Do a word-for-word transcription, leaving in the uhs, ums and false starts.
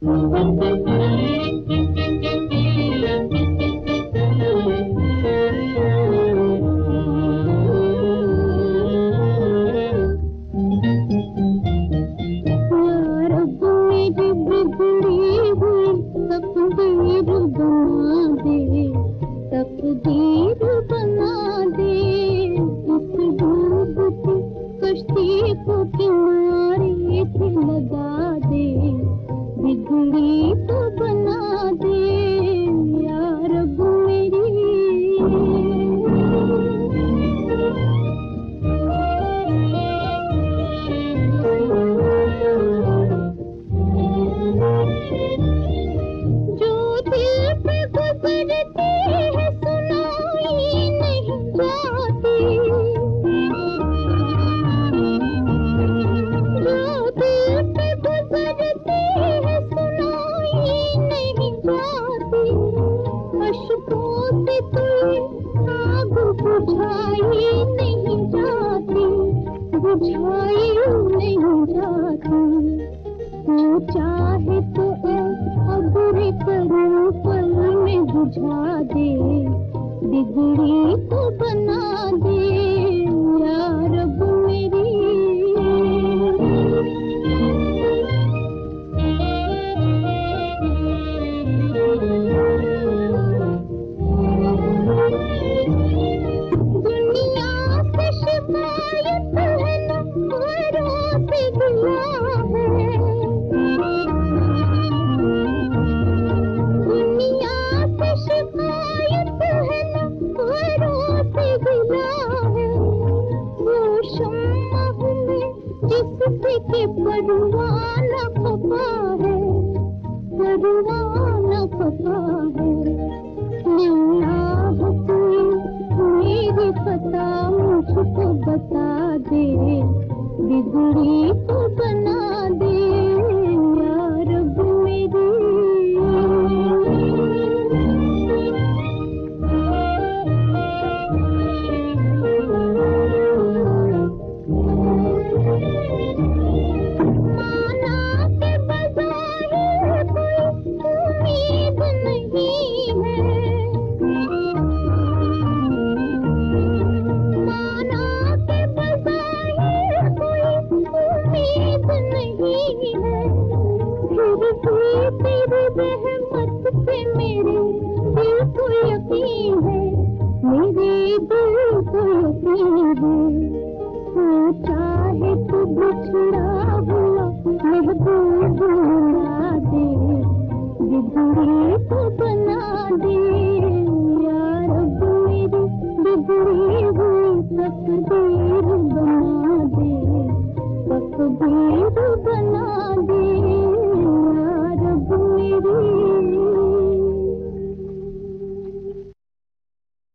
तकदीर बना दे, इस डूबती कश्ती को किनारे से लगा दे, बिगड़ी तो बना दे या रब मेरी। जो दिल पे गुजरती है सुनाई नहीं जाती, जो दिल पे गुजरती है सुनाई नहीं जाती, अश्कों से तुझे आग बुझाई नहीं जाती, बुझाई नहीं जाती। तू चाहे तो अबुरे करूं पल में बुझा दे, बिगड़ी तो बना दे या रब मेरी। दुनिया से शिकायत है न औरों से गिला है, दुनिया से शिकायत है न औरों से गिला है। वो शम्मा हूँ मैं जिससे के परवाना खफा है, परवाना खफा है। अल्लाह कोई मेरी पता मुझको बता दे, बिगड़ी तो बना दे या रब मेरी। माना के बजाय कोई उम्मीद नहीं है, माना के बजाय कोई उम्मीद नहीं है। फिर भी तेरी रहमत पे मेरे दिल को यकीन है, मेरे दिल को यकीन है। तू चाहे तो बिछड़ा हुआ महबूब बना दे, बिगड़ी तो बना दे या रब मेरी, बिगड़ी हुई तकदीर